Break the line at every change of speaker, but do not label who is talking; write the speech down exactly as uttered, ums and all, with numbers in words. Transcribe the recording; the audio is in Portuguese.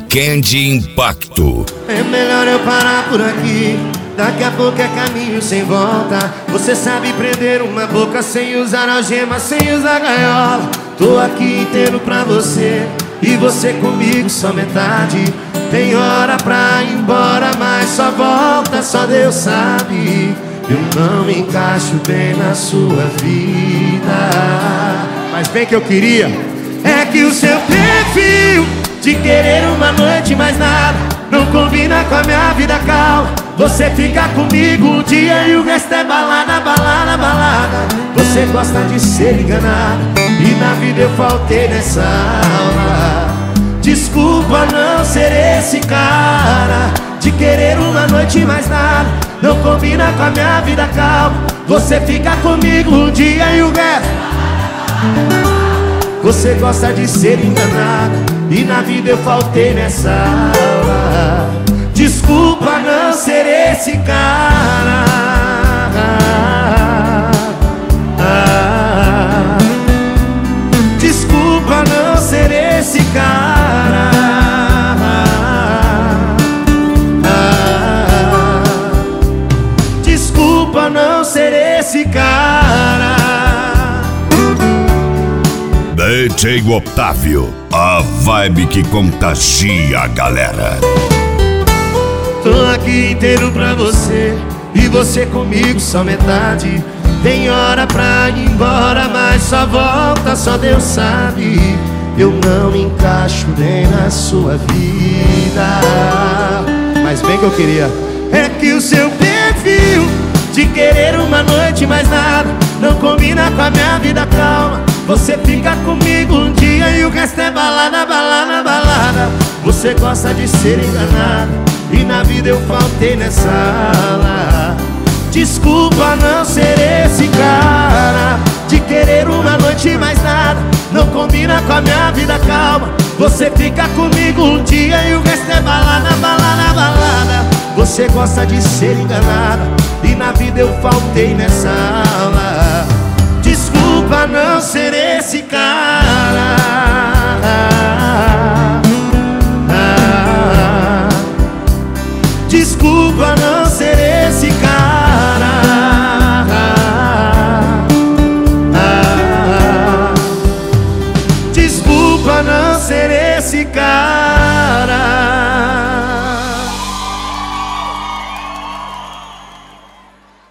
Weekend Impacto.
É melhor eu parar por aqui, daqui a pouco é caminho sem volta. Você sabe prender uma boca sem usar algema, sem usar gaiola. Tô aqui inteiro pra você e você comigo só metade. Tem hora pra ir embora, mas só volta, só Deus sabe. Eu não me encaixo bem na sua vida, mas bem que eu queria é que o seu perfil de querer uma noite mais nada não combina com a minha vida calma. Você fica comigo um dia e o resto é balada, balada, balada. Você gosta de ser enganada e na vida eu faltei nessa aula. Desculpa não ser esse cara de querer uma noite mais nada não combina com a minha vida calma. Você fica comigo um dia e o resto. Você gosta de ser enganada e na vida eu faltei nessa aula. Desculpa não ser esse cara. Desculpa não ser esse cara. Desculpa não ser esse cara.
D J Otávio, a vibe que contagia a galera.
Tô aqui inteiro pra você e você comigo só metade. Tem hora pra ir embora, mas só volta, só Deus sabe. Eu não me encaixo nem na sua vida, mas bem que eu queria é que o seu perfil de querer uma noite mais nada não combina com a minha vida calma. Você fica comigo um dia e o resto é balada, balada, balada. Você gosta de ser enganada e na vida eu faltei nessa aula. Desculpa não ser esse cara de querer uma noite mais nada não combina com a minha vida calma. Você fica comigo um dia e o resto é balada, balada, balada. Você gosta de ser enganada e na vida eu faltei nessa aula. Desculpa não ser esse cara.